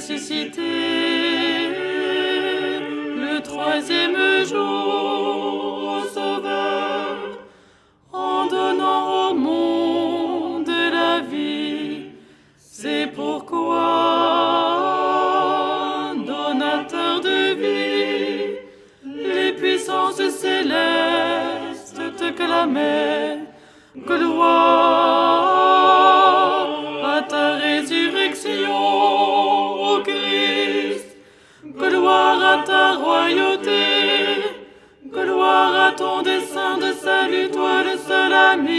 ressuscité le troisième jour, au Sauveur, en donnant au monde la vie. C'est pourquoi, donateur de vie, les puissances célestes te clamaient gloire à ta résurrection, ô Christ, gloire à ta royauté, gloire à ton dessein de salut, toi le seul ami.